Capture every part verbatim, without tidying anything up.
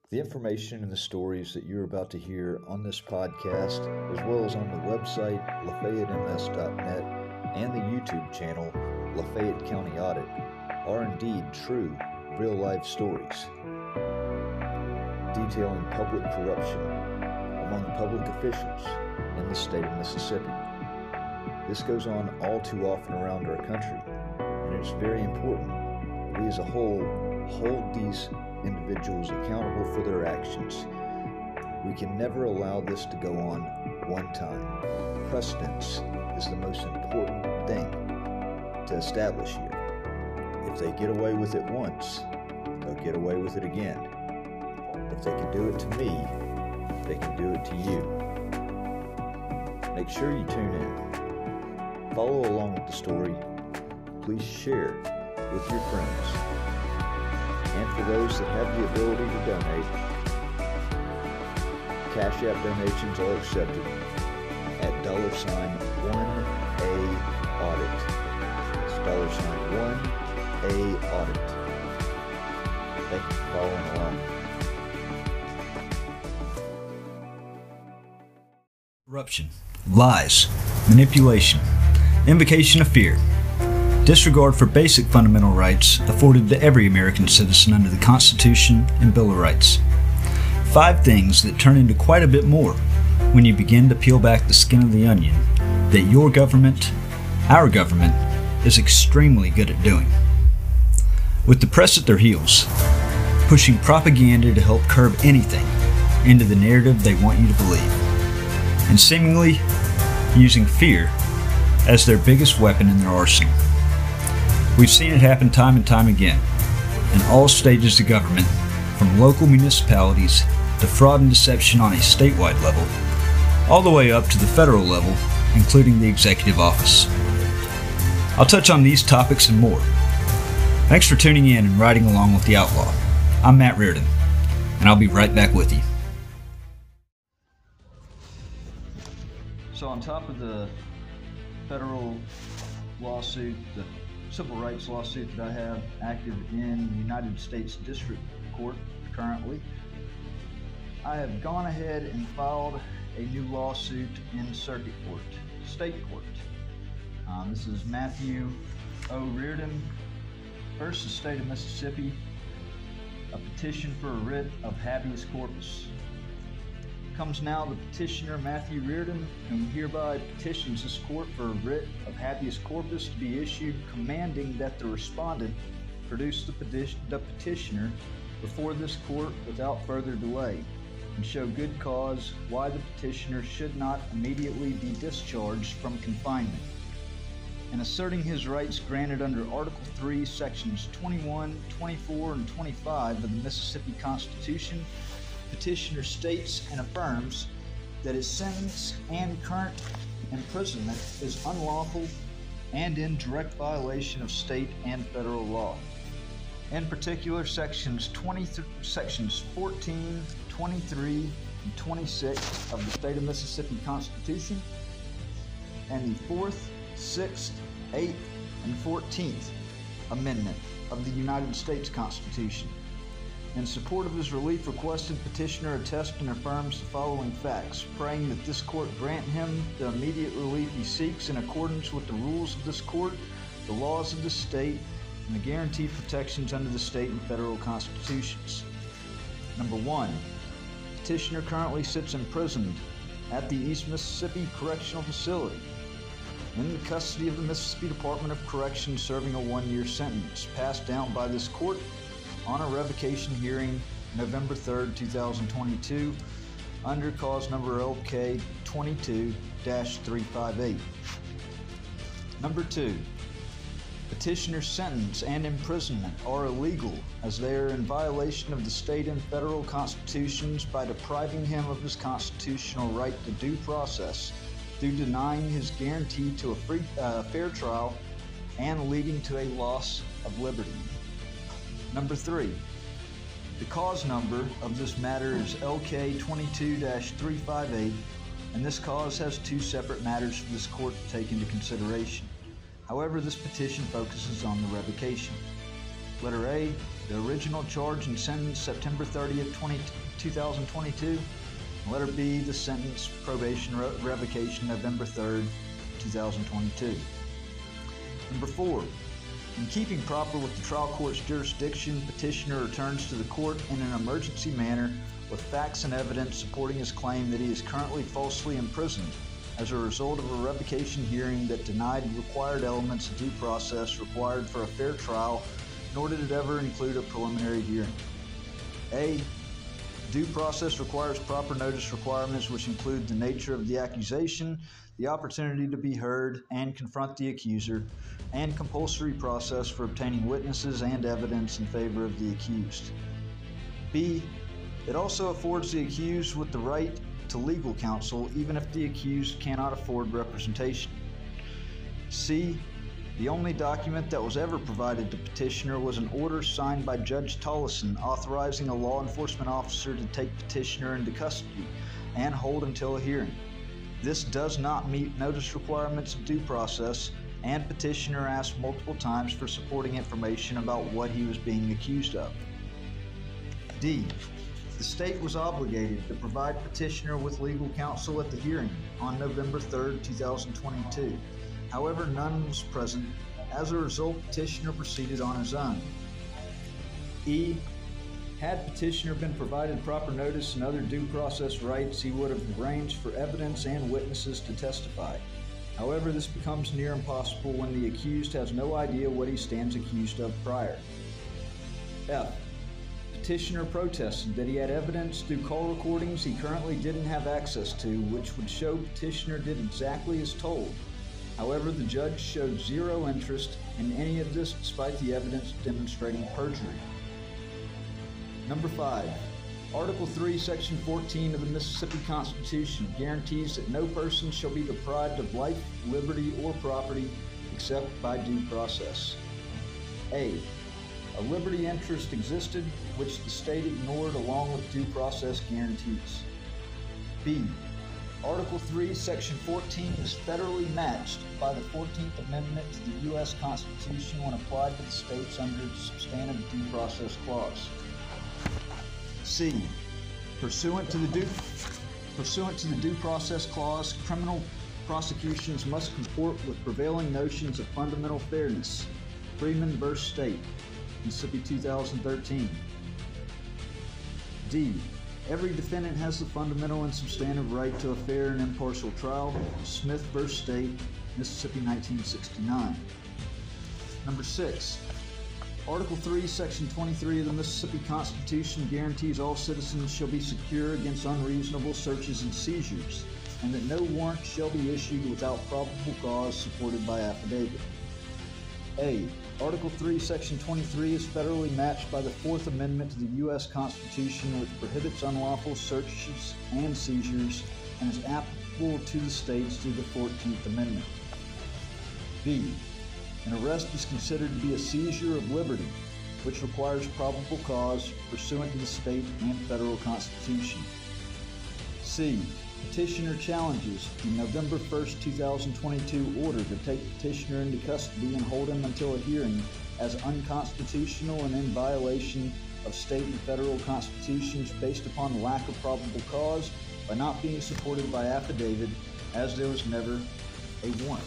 The information and the stories that you're about to hear on this podcast, as well as on the website Lafayette M S dot net and the YouTube channel Lafayette County Audit, are indeed true, real-life stories detailing public corruption among public officials in the state of Mississippi. This goes on all too often around our country, and it's very important we as a whole hold these individuals accountable for their actions. We can never allow this to go on one time. Precedence is the most important thing to establish here. If they get away with it once, they'll get away with it again. If they can do it to me, they can do it to you. Make sure you tune in. Follow along with the story. Please share with your friends. And for those that have the ability to donate, Cash App donations are accepted at dollar sign one A audit. It's dollar sign one A audit. Thank you for following along. Corruption, lies, manipulation, invocation of fear, disregard for basic fundamental rights afforded to every American citizen under the Constitution and Bill of Rights. Five things that turn into quite a bit more when you begin to peel back the skin of the onion that your government, our government, is extremely good at doing. With the press at their heels, pushing propaganda to help curb anything into the narrative they want you to believe, and seemingly using fear as their biggest weapon in their arsenal. We've seen it happen time and time again in all stages of government, from local municipalities to fraud and deception on a statewide level, all the way up to the federal level, including the executive office. I'll touch on these topics and more. Thanks for tuning in and riding along with the Outlaw. I'm Matt Reardon, and I'll be right back with you. So on top of the federal lawsuit, the civil rights lawsuit that I have active in the United States District Court currently, I have gone ahead and filed a new lawsuit in circuit court, state court. Um, this is Matthew O. Reardon versus State of Mississippi, a petition for a writ of habeas corpus. Comes now the petitioner Matthew Reardon, whom hereby petitions this court for a writ of habeas corpus to be issued, commanding that the respondent produce the, petition, the petitioner before this court without further delay, and show good cause why the petitioner should not immediately be discharged from confinement. In asserting his rights granted under Article three, Sections twenty-one, twenty-four, and twenty-five of the Mississippi Constitution, petitioner states and affirms that his sentence and current imprisonment is unlawful and in direct violation of state and federal law. In particular, sections twenty, sections fourteen, twenty-three, and twenty-six of the State of Mississippi Constitution, and the fourth, sixth, eighth, and fourteenth Amendment of the United States Constitution. In support of his relief requested, petitioner attests and affirms the following facts, praying that this court grant him the immediate relief he seeks in accordance with the rules of this court, the laws of the state, and the guaranteed protections under the state and federal constitutions. Number one, petitioner currently sits imprisoned at the East Mississippi Correctional Facility in the custody of the Mississippi Department of Corrections, serving a one-year sentence passed down by this court on a revocation hearing November third, two thousand twenty-two, under cause number L K twenty-two dash three five eight. Number two, petitioner's sentence and imprisonment are illegal as they are in violation of the state and federal constitutions by depriving him of his constitutional right to due process through denying his guarantee to a free, uh, fair trial and leading to a loss of liberty. Number three, the cause number of this matter is L K twenty-two dash three five eight, and this cause has two separate matters for this court to take into consideration. However, this petition focuses on the revocation. Letter A, The original charge and sentence September thirtieth, two thousand twenty-two. Letter B, the sentence probation re- revocation November third, two thousand twenty-two. Number four, in keeping proper with the trial court's jurisdiction, petitioner returns to the court in an emergency manner with facts and evidence supporting his claim that he is currently falsely imprisoned as a result of a revocation hearing that denied required elements of due process required for a fair trial, nor did it ever include a preliminary hearing. A, due process requires proper notice requirements which include the nature of the accusation, the opportunity to be heard and confront the accuser, and compulsory process for obtaining witnesses and evidence in favor of the accused. B, it also affords the accused with the right to legal counsel even if the accused cannot afford representation. C, the only document that was ever provided to petitioner was an order signed by Judge Tollison authorizing a law enforcement officer to take petitioner into custody and hold until a hearing. This does not meet notice requirements of due process, and petitioner asked multiple times for supporting information about what he was being accused of. D, the state was obligated to provide petitioner with legal counsel at the hearing on November third, two thousand twenty-two. However, none was present. As a result, petitioner proceeded on his own. E, had petitioner been provided proper notice and other due process rights, he would have arranged for evidence and witnesses to testify. However, this becomes near impossible when the accused has no idea what he stands accused of prior. F, petitioner protested that he had evidence through call recordings he currently didn't have access to, which would show petitioner did exactly as told. However, the judge showed zero interest in any of this despite the evidence demonstrating perjury. Number five, Article three, Section fourteen of the Mississippi Constitution guarantees that no person shall be deprived of life, liberty, or property except by due process. A, a liberty interest existed which the state ignored along with due process guarantees. B, Article three, Section fourteen is federally matched by the fourteenth Amendment to the U S Constitution when applied to the states under the substantive due process clause. C, pursuant to the due, pursuant to the due process clause, criminal prosecutions must comport with prevailing notions of fundamental fairness. Freeman versus State, Mississippi two thousand thirteen. D, every defendant has the fundamental and substantive right to a fair and impartial trial. Smith versus State, Mississippi nineteen sixty-nine. Number six, Article three, Section twenty-three of the Mississippi Constitution guarantees all citizens shall be secure against unreasonable searches and seizures, and that no warrant shall be issued without probable cause supported by affidavit. A, Article three, Section twenty-three is federally matched by the fourth Amendment to the U S Constitution, which prohibits unlawful searches and seizures and is applicable to the states through the fourteenth Amendment. B, an arrest is considered to be a seizure of liberty, which requires probable cause pursuant to the state and federal constitution. C, petitioner challenges the November first, two thousand twenty-two order to take petitioner into custody and hold him until a hearing as unconstitutional and in violation of state and federal constitutions based upon lack of probable cause by not being supported by affidavit, as there was never a warrant.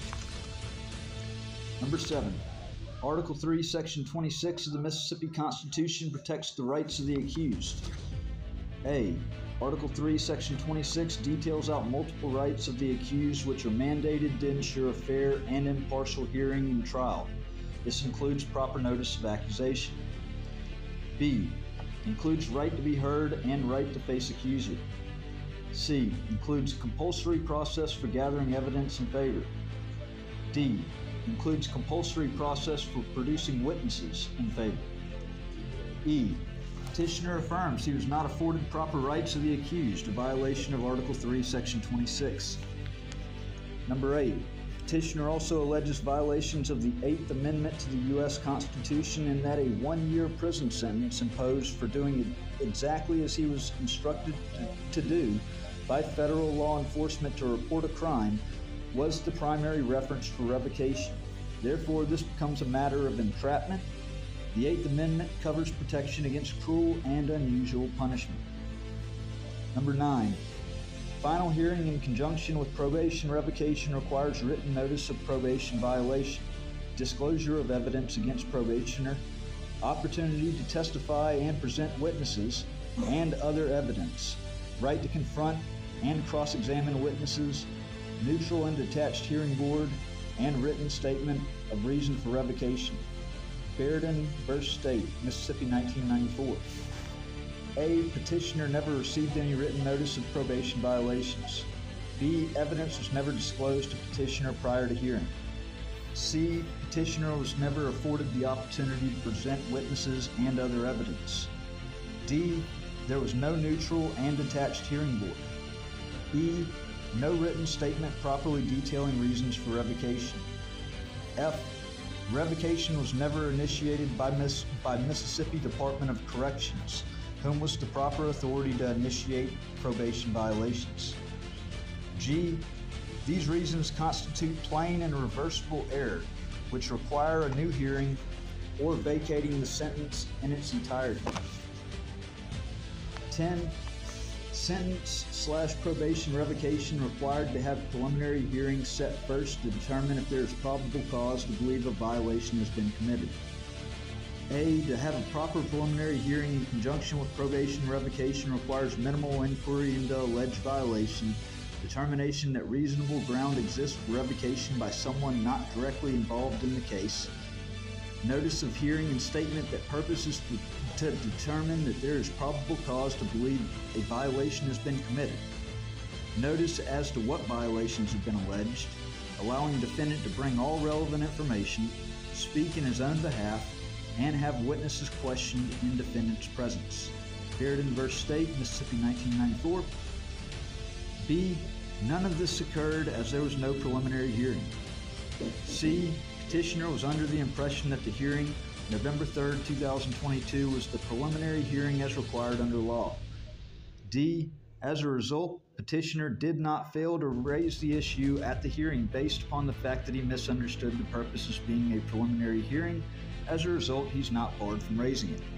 Number seven, Article three, Section twenty-six of the Mississippi Constitution protects the rights of the accused. A, Article three, Section twenty-six details out multiple rights of the accused which are mandated to ensure a fair and impartial hearing and trial. This includes proper notice of accusation. B, includes right to be heard and right to face accuser. C, includes compulsory process for gathering evidence in favor. D, includes compulsory process for producing witnesses in favor. E, petitioner affirms he was not afforded proper rights of the accused, a violation of Article three, Section twenty-six. Number eight, petitioner also alleges violations of the eighth Amendment to the U S Constitution in that a one-year prison sentence imposed for doing exactly as he was instructed to, to do by federal law enforcement to report a crime was the primary reference for revocation. Therefore, this becomes a matter of entrapment The Eighth Amendment covers protection against cruel and unusual punishment. Number nine, final hearing in conjunction with probation revocation requires written notice of probation violation, disclosure of evidence against probationer, opportunity to testify and present witnesses and other evidence, right to confront and cross-examine witnesses, neutral and detached hearing board, and written statement of reason for revocation. Bearden v. State, Mississippi, nineteen ninety-four. A. Petitioner never received any written notice of probation violations. B. Evidence was never disclosed to petitioner prior to hearing. C. Petitioner was never afforded the opportunity to present witnesses and other evidence. D. There was no neutral and detached hearing board. E. No written statement properly detailing reasons for revocation. F. Revocation was never initiated by, Miss, by Mississippi Department of Corrections, whom was the proper authority to initiate probation violations. G. These reasons constitute plain and reversible error, which require a new hearing or vacating the sentence in its entirety. ten. Sentence slash probation revocation required to have preliminary hearing set first to determine if there is probable cause to believe a violation has been committed. A. To have a proper preliminary hearing in conjunction with probation revocation requires minimal inquiry into alleged violation, determination that reasonable ground exists for revocation by someone not directly involved in the case, notice of hearing and statement that purpose is to, to determine that there is probable cause to believe a violation has been committed, notice as to what violations have been alleged, allowing the defendant to bring all relevant information, speak in his own behalf, and have witnesses questioned in defendant's presence. Bearden v. State, Mississippi, nineteen ninety-four. B. None of this occurred as there was no preliminary hearing. C. Petitioner was under the impression that the hearing, November third, two thousand twenty-two, was the preliminary hearing as required under law. D. As a result, petitioner did not fail to raise the issue at the hearing based upon the fact that he misunderstood the purpose as being a preliminary hearing. As a result, he's not barred from raising it.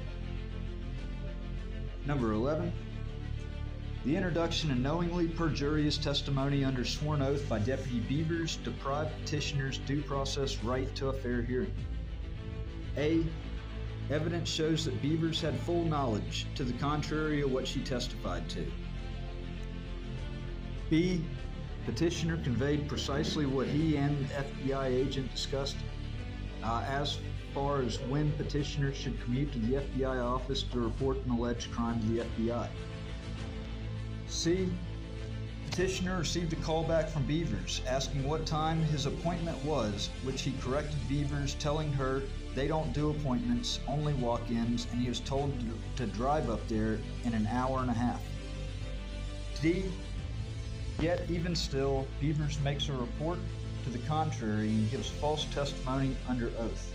Number eleven. The introduction of knowingly perjurious testimony under sworn oath by Deputy Beavers deprived petitioner's due process right to a fair hearing. A. Evidence shows that Beavers had full knowledge to the contrary of what she testified to. B. Petitioner conveyed precisely what he and F B I agent discussed uh, as far as when petitioner should commute to the F B I office to report an alleged crime to the F B I. C. Petitioner received a call back from Beavers asking what time his appointment was, which he corrected Beavers, telling her they don't do appointments, only walk-ins, and he was told to, to drive up there in an hour and a half. D. Yet, even still, Beavers makes a report to the contrary and gives false testimony under oath.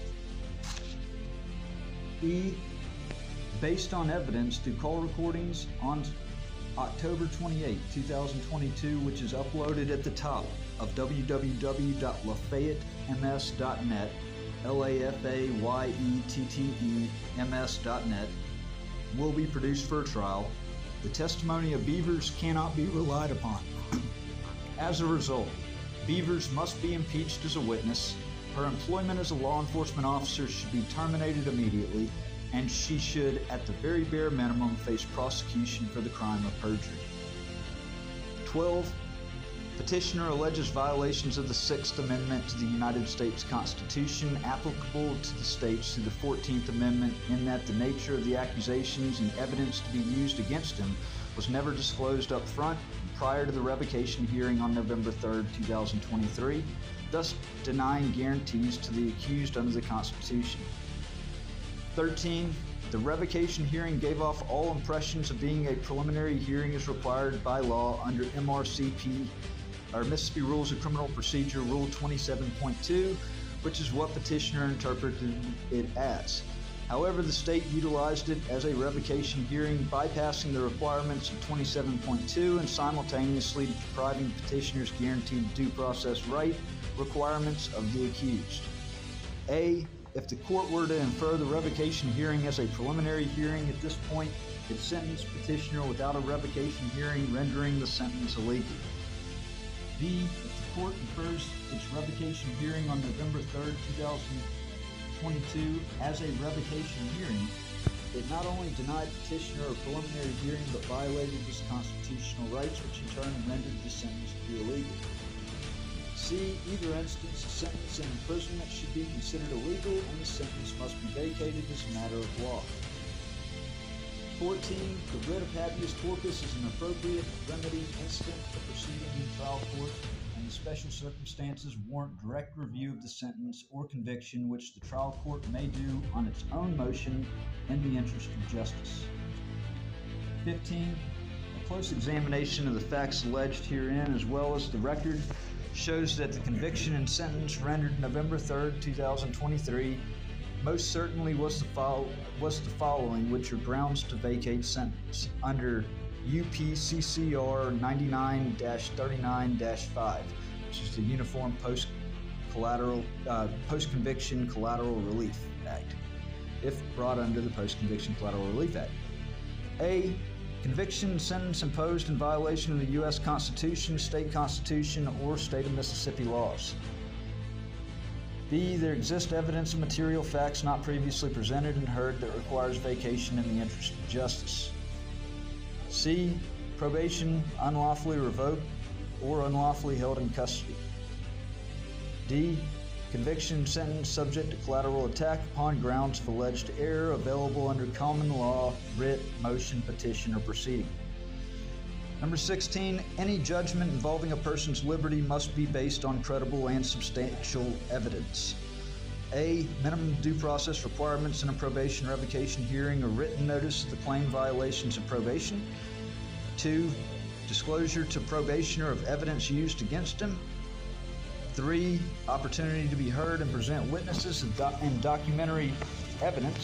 E. Based on evidence through call recordings on October twenty-eighth, two thousand twenty-two, which is uploaded at the top of w w w dot lafayette m s dot net, L A F A Y E T T E M S dot net, will be produced for a trial. The testimony of Beavers cannot be relied upon. As a result, Beavers must be impeached as a witness, her employment as a law enforcement officer should be terminated immediately, and she should, at the very bare minimum, face prosecution for the crime of perjury. twelve. Petitioner alleges violations of the Sixth Amendment to the United States Constitution applicable to the states through the fourteenth Amendment, in that the nature of the accusations and evidence to be used against him was never disclosed up front prior to the revocation hearing on November third, two thousand twenty-three, thus denying guarantees to the accused under the Constitution. thirteen. The revocation hearing gave off all impressions of being a preliminary hearing as required by law under M R C P, or Mississippi Rules of Criminal Procedure, Rule twenty-seven point two, which is what petitioner interpreted it as. However, the state utilized it as a revocation hearing, bypassing the requirements of twenty-seven point two and simultaneously depriving petitioners guaranteed due process right requirements of the accused. A. if the court were to infer the revocation hearing as a preliminary hearing at this point, it sentenced petitioner without a revocation hearing, rendering the sentence illegal. B, if the court infers its revocation hearing on November third, two thousand twenty-two as a revocation hearing, it not only denied petitioner a preliminary hearing but violated his constitutional rights, which in turn rendered the sentence to be illegal. C, either instance, a sentence and imprisonment should be considered illegal and the sentence must be vacated as a matter of law. fourteen. The writ of habeas corpus is an appropriate remedy incident to proceeding in trial court, and the special circumstances warrant direct review of the sentence or conviction, which the trial court may do on its own motion in the interest of justice. fifteen. A close examination of the facts alleged herein, as well as the record, shows that the conviction and sentence rendered November third, two thousand twenty-three most certainly was the, fol- was the following, which are grounds to vacate sentence under U P C C R ninety-nine dash thirty-nine dash five, which is the Uniform Post Collateral uh, Post-Conviction Collateral Relief Act, if brought under the Post-Conviction Collateral Relief Act. A. Conviction, sentence imposed in violation of the U S Constitution, state constitution, or state of Mississippi laws. B. There exists evidence of material facts not previously presented and heard that requires vacation in the interest of justice. C. Probation unlawfully revoked or unlawfully held in custody. D. Conviction, sentence subject to collateral attack upon grounds of alleged error available under common law, writ, motion, petition, or proceeding. Number sixteen, any judgment involving a person's liberty must be based on credible and substantial evidence. A. Minimum due process requirements in a probation revocation hearing or written notice of the claim violations of probation. Two. Disclosure to probationer of evidence used against him. Three. Opportunity to be heard and present witnesses and, doc- and documentary evidence.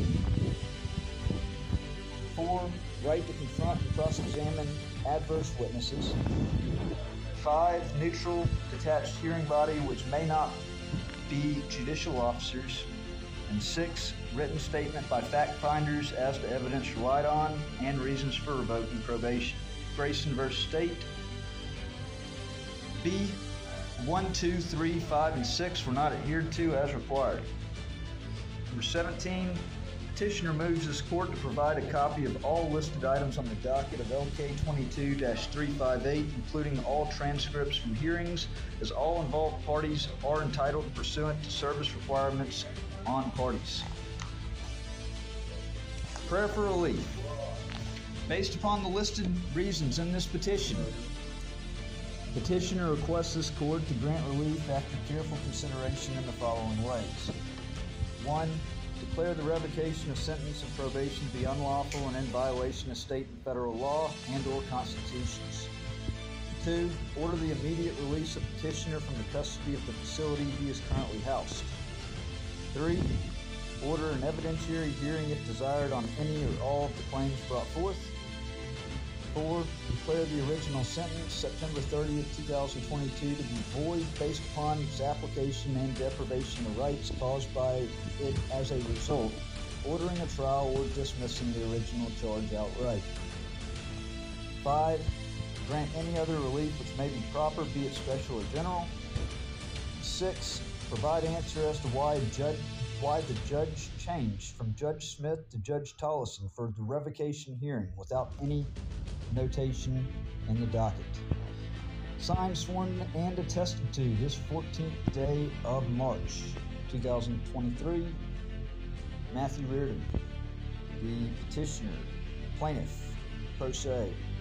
Four. Right to confront and cross-examine adverse witnesses. Five. Neutral, detached hearing body which may not be judicial officers. And six. Written statement by fact finders as to evidence relied on and reasons for revoking probation. Grayson versus State. B. one, two, three, five, and six were not adhered to as required. Number seventeen. Petitioner moves this court to provide a copy of all listed items on the docket of L K twenty-two dash three fifty-eight, including all transcripts from hearings, as all involved parties are entitled pursuant to service requirements on parties. Prayer for relief. Based upon the listed reasons in this petition, petitioner requests this court to grant relief after careful consideration in the following ways. One. Declare the revocation of sentence of probation to be unlawful and in violation of state and federal law and or constitutions. Two. Order the immediate release of petitioner from the custody of the facility he is currently housed. Three. Order an evidentiary hearing if desired on any or all of the claims brought forth. Four. Declare the original sentence, September thirtieth, two thousand twenty-two, to be void based upon its application and deprivation of rights caused by it as a result, ordering a trial or dismissing the original charge outright. Five. Grant any other relief which may be proper, be it special or general. Six. Provide answer as to why judge why the judge changed from Judge Smith to Judge Tollison for the revocation hearing without any notation in the docket. Signed, sworn, and attested to this fourteenth day of March, two thousand twenty-three, Matthew Reardon, the petitioner, plaintiff, pro se.